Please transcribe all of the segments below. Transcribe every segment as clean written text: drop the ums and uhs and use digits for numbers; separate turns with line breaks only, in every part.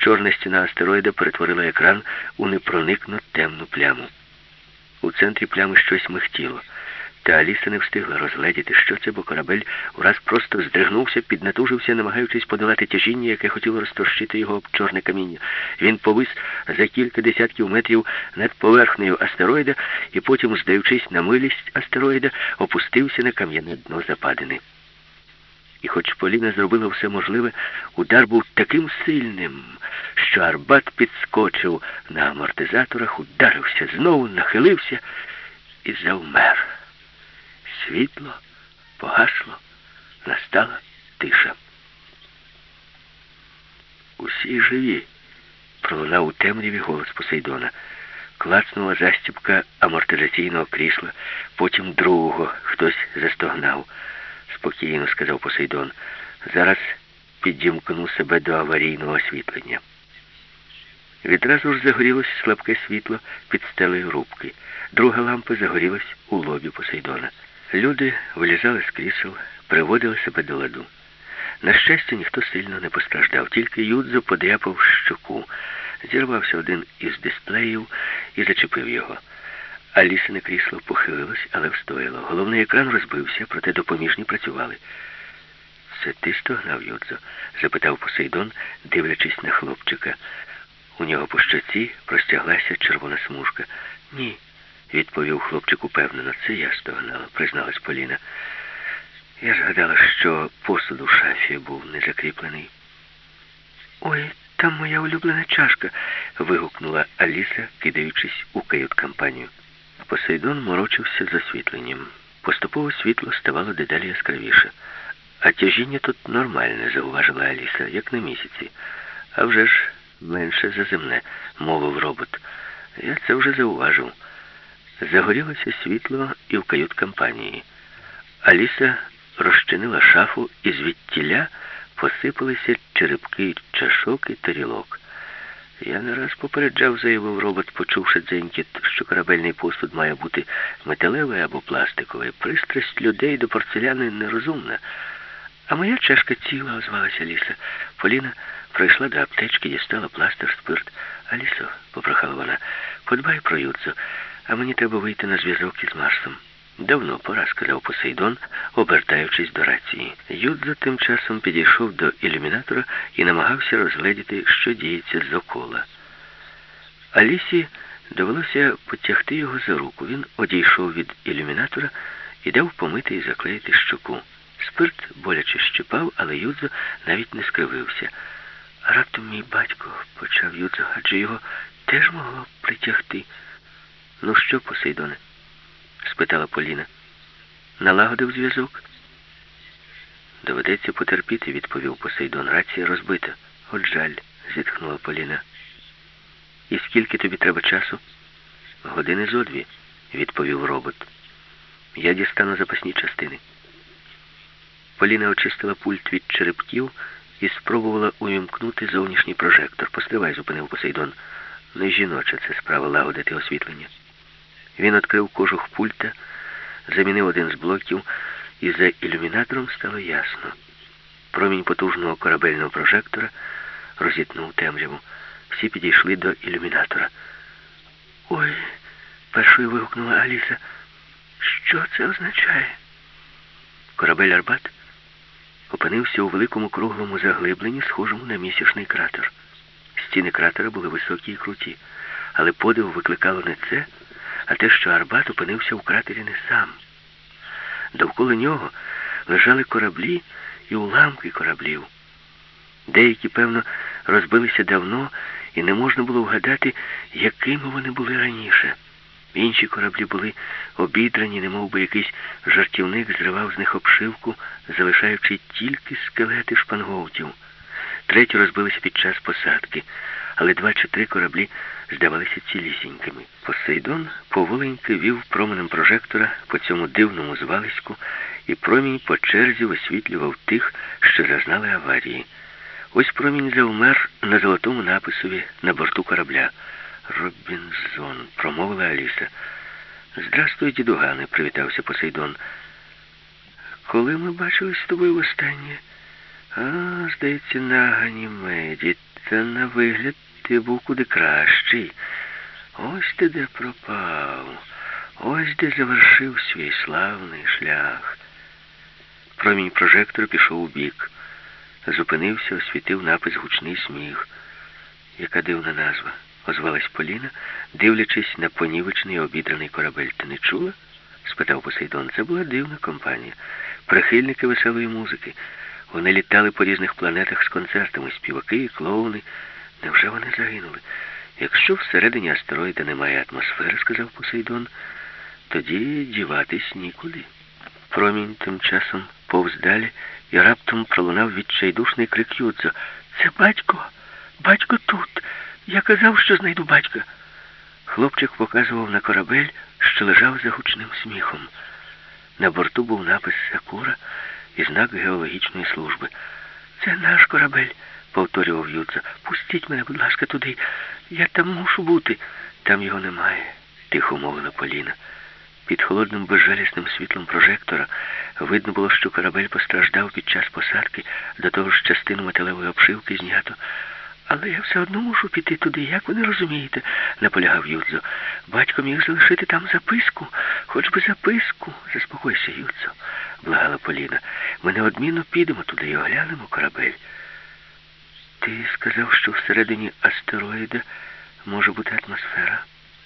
Чорна стіна астероїда перетворила екран у непроникну темну пляму. У центрі плями щось михтіло. Та Аліса не встигла розгледіти, що це, бо корабель ураз просто здригнувся, піднатужився, намагаючись подолати тяжіння, яке хотіло розтрощити його об чорне каміння. Він повис за кілька десятків метрів над поверхнею астероїда і потім, здаючись на милість астероїда, опустився на кам'яне дно западини. І хоч Поліна зробила все можливе, удар був таким сильним, що Арбат підскочив на амортизаторах, ударився, знову нахилився і завмер. Світло погасло, настала тиша. «Усі живі», — пролунав у темряві голос Посейдона. Клацнула застібка амортизаційного крісла, потім другого. Хтось застогнав. «Спокійно», — сказав Посейдон. «Зараз підімкну себе до аварійного освітлення». Відразу ж загорілось слабке світло під стелею рубки. Друга лампа загорілась у лобі Посейдона. Люди вилізали з крісел, приводили себе до ладу. На щастя, ніхто сильно не постраждав, тільки Юдзо подряпав щоку. Зірвався один із дисплеїв і зачепив його. Алісине крісло похилилось, але встояло. Головний екран розбився, проте допоміжні працювали. «Це ти стогнав, Юдзо?» – запитав Посейдон, дивлячись на хлопчика. У нього по щоці простяглася червона смужка. «Ні», – відповів хлопчик упевнено. «Це я стогнала», – призналась Поліна. «Я ж гадала, що посуд у шафі був не закріплений». «Ой, там моя улюблена чашка», – вигукнула Аліса, кидаючись у кают-компанію. Посейдон морочився з освітленням. Поступово світло ставало дедалі яскравіше. «А тяжіння тут нормальне», – зауважила Аліса, – «як на місяці». «А вже ж менше за земне», – мовив робот. «Я це вже зауважив». Загорілося світло і в кают-компанії. Аліса розчинила шафу, і звідтіля посипалися черепки чашок і тарілок. «Я не раз попереджав», – заявив робот, почувши дзенькіт, що корабельний посуд має бути металевий або пластиковий. «Пристрасть людей до порцеляни нерозумна». «А моя чашка ціла», – озвалася Аліса. Поліна прийшла до аптечки, дістала пластир, спирт. «Алісо», – попрохала вона, – «подбай про Юдзо, а мені треба вийти на зв'язок із Марсом». «Давно пора», – сказав Посейдон, обертаючись до рації. Юдзо тим часом підійшов до ілюмінатора і намагався розгледіти, що діється зокола. Алісі довелося потягти його за руку. Він одійшов від ілюмінатора і дав помити і заклеїти щоку. Спирт боляче щипав, але Юдзо навіть не скривився. «А раптом мій батько», – почав Юдзо, – «адже його теж могло притягти». «Ну що, Посейдоне?» – спитала Поліна. «Налагодив зв'язок?» «Доведеться потерпіти», – відповів Посейдон. «Рація розбита». «От жаль», – зітхнула Поліна. «І скільки тобі треба часу?» «Години зо дві», – відповів робот. «Я дістану запасні частини». Поліна очистила пульт від черепків і спробувала увімкнути зовнішній прожектор. «Постривай», – зупинив Посейдон. «Не жіноча це справа лагодити освітлення». Він відкрив кожух пульта, замінив один з блоків, і за ілюмінатором стало ясно. Промінь потужного корабельного прожектора розітнув темряву. Всі підійшли до ілюмінатора. «Ой!» – першою вигукнула Аліса. «Що це означає?» Корабель «Арбат» опинився у великому круглому заглибленні, схожому на місячний кратер. Стіни кратера були високі і круті, але подив викликало не це, а те, що Арбат опинився в кратері не сам. Довкола нього лежали кораблі і уламки кораблів. Деякі, певно, розбилися давно, і не можна було вгадати, якими вони були раніше. Інші кораблі були обідрані, немов би якийсь жартівник зривав з них обшивку, залишаючи тільки скелети шпангоутів. Треті розбилися під час посадки, але 2 чи 3 кораблі здавалися цілісінькими. Посейдон поволеньки вів променем прожектора по цьому дивному звалиську, і промінь по черзі висвітлював тих, що зазнали аварії. Ось промінь завмер на золотому написові на борту корабля. «Робінзон», – промовила Аліса. «Здрастуй, дідугане», – привітався Посейдон. «Коли ми бачились з тобою востаннє?» Здається, на Ганімеді. Та на вигляд ти був куди кращий. Ось ти де пропав. Ось де завершив свій славний шлях. Промінь прожектора пішов у бік. Зупинився, освітив напис «Гучний сміх». Яка дивна назва, озвалась Поліна, дивлячись на понівечний обідраний корабель. Ти не чула? Спитав Посейдон. Це була дивна компанія. Прихильники веселої музики. Вони літали по різних планетах з концертами, співаки і клоуни. Невже вони загинули? Якщо всередині астероїда немає атмосфери, сказав Посейдон, тоді діватись нікуди. Промінь тим часом повз далі і раптом пролунав відчайдушний крик Юдзо. Це батько! Батько тут! Я казав, що знайду батька. Хлопчик показував на корабель, що лежав за гучним сміхом. На борту був напис «Сакура» і знак геологічної служби. Це наш корабель, повторював Юдзо. Пустіть мене, будь ласка, туди. Я там мушу бути. Там його немає, тихо мовила Поліна. Під холодним безжалісним світлом прожектора видно було, що корабель постраждав під час посадки, до того ж частину металевої обшивки знято. Але я все одно мушу піти туди, як ви не розумієте, наполягав Юдзо. Батько міг залишити там записку, хоч би записку. Заспокойся, Юдзо, благала Поліна. Ми неодмінно підемо туди і оглянемо корабель. Ти сказав, що всередині астероїда може бути атмосфера?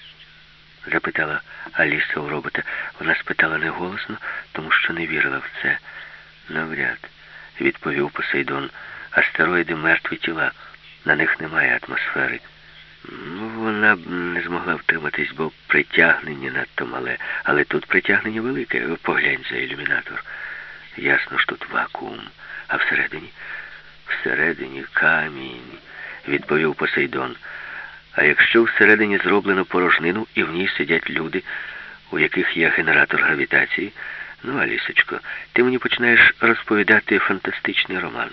Запитала Аліса у робота. Вона спитала неголосно, тому що не вірила в це. Навряд, відповів Посейдон. Астероїди мертві тіла. На них немає атмосфери. Вона б не змогла втриматись, бо притягнення надто мале. Але тут притягнення велике. Поглянь за ілюмінатор. Ясно, що тут вакуум. А всередині? Всередині камінь, відповів Посейдон. А якщо всередині зроблено порожнину і в ній сидять люди, у яких є генератор гравітації? Ну, Алісочко, ти мені починаєш розповідати фантастичний роман.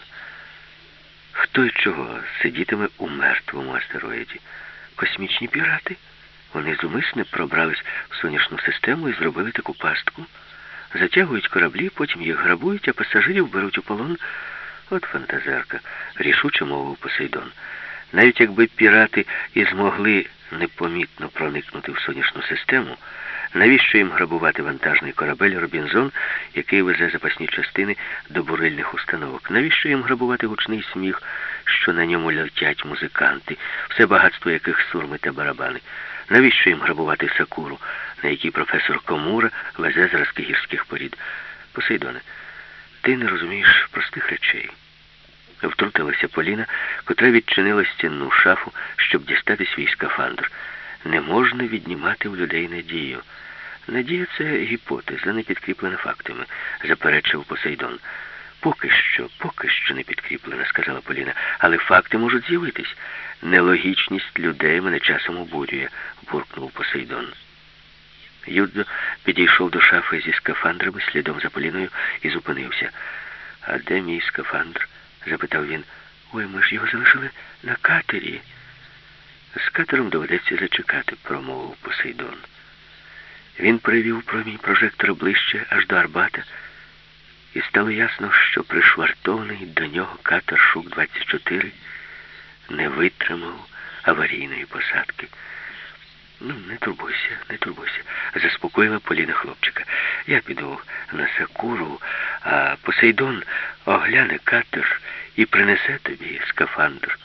Хто й чого сидітиме у мертвому астероїді? Космічні пірати? Вони зумисне пробрались в сонячну систему і зробили таку пастку. Затягують кораблі, потім їх грабують, а пасажирів беруть у полон. От фантазерка, рішуче мовив Посейдон. Навіть якби пірати і змогли непомітно проникнути в сонячну систему, навіщо їм грабувати вантажний корабель «Робінзон», який везе запасні частини до бурильних установок? Навіщо їм грабувати гучний сміх, що на ньому летять музиканти, все багатство яких сурми та барабани? Навіщо їм грабувати Сакуру, на якій професор Комура везе зразки гірських порід? Посейдоне, ти не розумієш простих речей. Втрутилася Поліна, котра відчинила стінну шафу, щоб дістати свій скафандр. Не можна віднімати в людей надію. Надія – це гіпотеза, не підкріплена фактами, заперечив Посейдон. Поки що не підкріплена, сказала Поліна, але факти можуть з'явитись. Нелогічність людей мене часом обурює, буркнув Посейдон. Юдзо підійшов до шафи зі скафандрами слідом за Поліною і зупинився. А де мій скафандр? Запитав він. Ой, ми ж його залишили на катері. З катером доведеться зачекати, промовив Посейдон. Він привів промінь прожектора ближче, аж до Арбата, і стало ясно, що пришвартований до нього катер Шук-24 не витримав аварійної посадки. Ну, не турбуйся, заспокоїла Поліна хлопчика. Я піду на Сакуру, а Посейдон огляне катер і принесе тобі скафандр.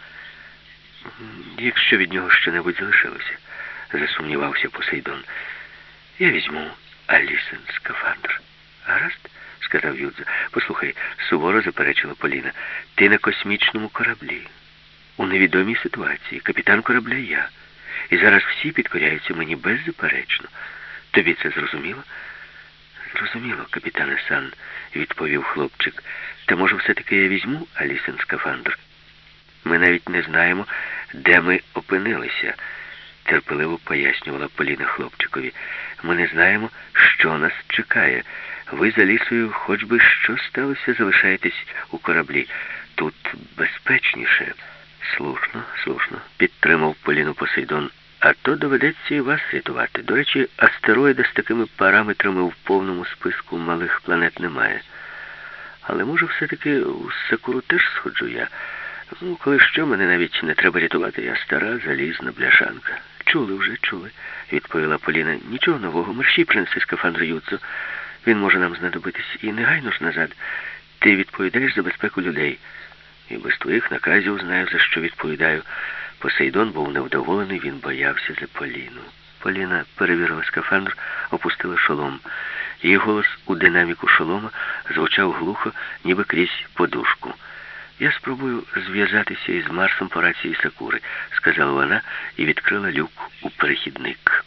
Якщо від нього що-небудь залишилося, засумнівався Посейдон. Я візьму Алісин скафандр. Гаразд? Сказав Юдзо. Послухай, суворо заперечила Поліна. Ти на космічному кораблі. У невідомій ситуації. Капітан корабля я. І зараз всі підкоряються мені беззаперечно. Тобі це зрозуміло? Зрозуміло, капітане Сан, відповів хлопчик. Та може все-таки я візьму Алісин скафандр? Ми навіть не знаємо, де ми опинилися, терпеливо пояснювала Поліна хлопчикові. Ми не знаємо, що нас чекає. Ви з Алісою, хоч би що сталося, залишаєтесь у кораблі. Тут безпечніше. Слушно, підтримав Поліну Посейдон. А то доведеться і вас рятувати. До речі, астероїда з такими параметрами в повному списку малих планет немає. Але, може, все-таки у Сакуру теж сходжу я. Ну, коли що, мене навіть не треба рятувати, я стара, залізна бляшанка. Чули, відповіла Поліна. Нічого нового, мерщій принеси скафандр Юдзо. Він може нам знадобитись. І негайно ж назад. Ти відповідаєш за безпеку людей. І без твоїх наказів знаю, за що відповідаю. Посейдон був невдоволений, він боявся за Поліну. Поліна перевірила скафандр, опустила шолом. Її голос у динаміку шолома звучав глухо, ніби крізь подушку. «Я спробую зв'язатися із Марсом по рації Сакури», — сказала вона і відкрила люк у перехідник.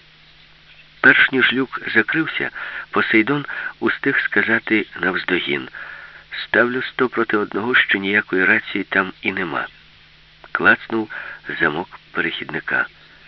Перш ніж люк закрився, Посейдон устиг сказати навздогін: «Ставлю 100 проти 1, що ніякої рації там і нема». Клацнув замок перехідника.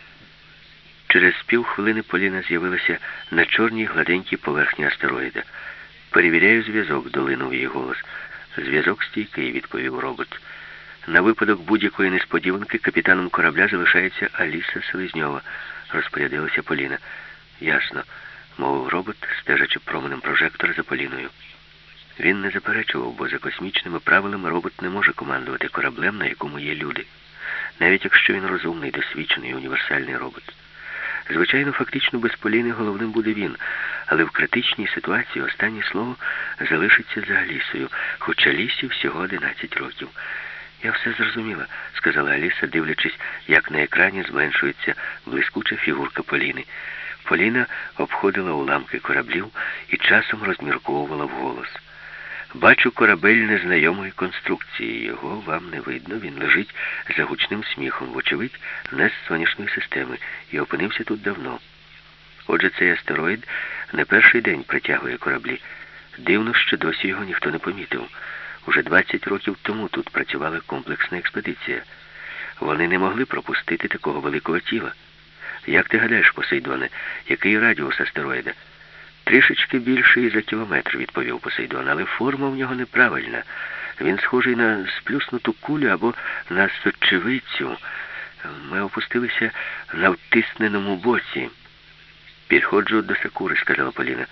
Через півхвилини Поліна з'явилася на чорній гладенькій поверхні астероїда. «Перевіряю зв'язок», — долинув її голос. «Зв'язок стійкий», — відповів робот. «На випадок будь-якої несподіванки капітаном корабля залишається Аліса Селезньова», — розпорядилася Поліна. «Ясно», — мовив робот, стежачи променем прожектора за Поліною. Він не заперечував, бо за космічними правилами робот не може командувати кораблем, на якому є люди. Навіть якщо він розумний, досвідчений, універсальний робот. Звичайно, фактично без Поліни головним буде він, але в критичній ситуації останнє слово залишиться за Алісою, хоча Алісі всього 11 років. «Я все зрозуміла», — сказала Аліса, дивлячись, як на екрані зменшується блискуча фігурка Поліни. Поліна обходила уламки кораблів і часом розмірковувала вголос. «Бачу корабель незнайомої конструкції. Його вам не видно. Він лежить за гучним сміхом. Вочевидь, не з сонячної системи. І опинився тут давно. Отже, цей астероїд не перший день притягує кораблі. Дивно, що досі його ніхто не помітив. Уже 20 років тому тут працювала комплексна експедиція. Вони не могли пропустити такого великого тіла. Як ти гадаєш, Посейдоне, який радіус астероїда?» «Трішечки більший за кілометр», — відповів Посейдон, «але форма в нього неправильна. Він схожий на сплюснуту кулю або на сочевицю. Ми опустилися на втисненому боці». «Підходжу до Сакури», — сказала Поліна.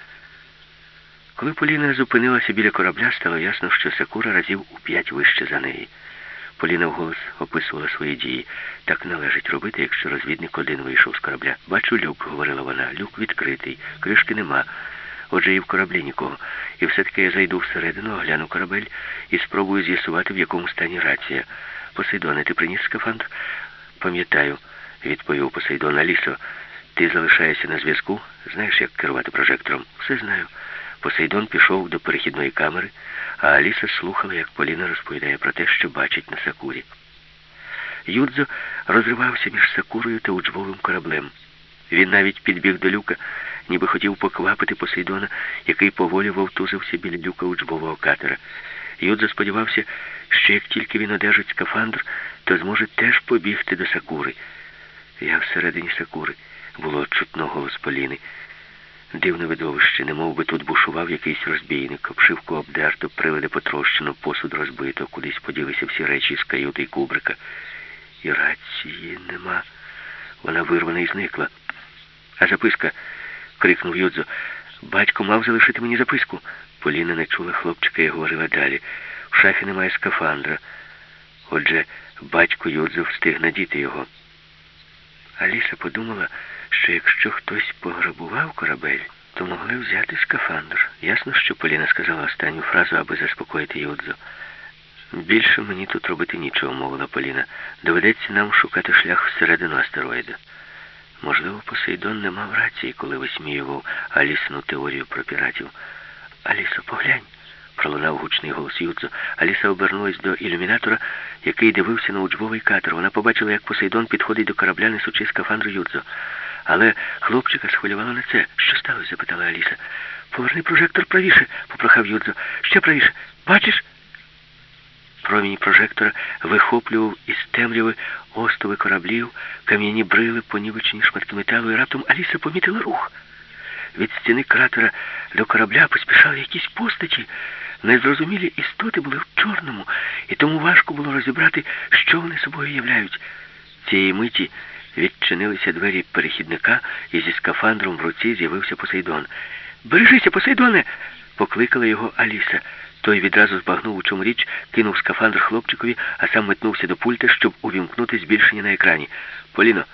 Коли Поліна зупинилася біля корабля, стало ясно, що Сакура разів у 5 вище за неї. Поліна вголос описувала свої дії. «Так належить робити, якщо розвідник один вийшов з корабля. Бачу люк», — говорила вона. «Люк відкритий, кришки нема. Отже, і в кораблі нікого. І все-таки я зайду всередину, огляну корабель і спробую з'ясувати, в якому стані рація. Посейдоне, ти приніс скафандр?» «Пам'ятаю», — відповів Посейдон. «Алісо, ти залишаєшся на зв'язку? Знаєш, як керувати прожектором?» «Все знаю». Посейдон пішов до перехідної камери, а Аліса слухала, як Поліна розповідає про те, що бачить на Сакурі. Юдзо розривався між Сакурою та учбовим кораблем. Він навіть підбіг до люка, ніби хотів поквапити Посейдона, який поволі вовтузився біля люка учбового катера. Юдзо сподівався, що як тільки він одержить скафандр, то зможе теж побігти до Сакури. «Я всередині Сакури», — було чутно голос Поліни. Дивне видовище, немов би тут бушував якийсь розбійник, обшивку обдерто, прилади потрощено, посуд розбито, кудись поділися всі речі з каюти й кубрика. І рації нема. Вона вирвана і зникла. «А записка?» — крикнув Юдзо. «Батько мав залишити мені записку». Поліна не чула хлопчика і говорила далі. «В шафі немає скафандра. Отже, батько Юдзо встиг надіти його». Аліса подумала, що якщо хтось пограбував корабель, то могли взяти скафандр. Ясно, що Поліна сказала останню фразу, аби заспокоїти Юдзо. «Більше мені тут робити нічого», — мовила Поліна. «Доведеться нам шукати шлях всередину астероїда». Можливо, Посейдон не мав рації, коли висміював Алісину теорію про піратів. «Алісо, поглянь», — пролунав гучний голос Юдзо. Аліса обернулась до ілюмінатора, який дивився на учбовий катер. Вона побачила, як Посейдон підходить до корабля, несучи скафандр Юдзо. Але хлопчика схвилювало не це. «Що сталося?» — запитала Аліса. «Поверни прожектор правіше», — попрохав Юдзо. «Ще правіше. Бачиш?» Промінь прожектора вихоплював із темряви остови кораблів, кам'яні брили, понівечені шматки металу, і раптом Аліса помітила рух. Від стіни кратера до корабля поспішали якісь постаті. Незрозумілі істоти були в чорному, і тому важко було розібрати, що вони собою являють. Цієї миті відчинилися двері перехідника, і зі скафандром в руці з'явився Посейдон. «Бережися, Посейдоне!» — покликала його Аліса. Той відразу збагнув, у чому річ, кинув скафандр хлопчикові, а сам метнувся до пульта, щоб увімкнути збільшення на екрані. «Поліно,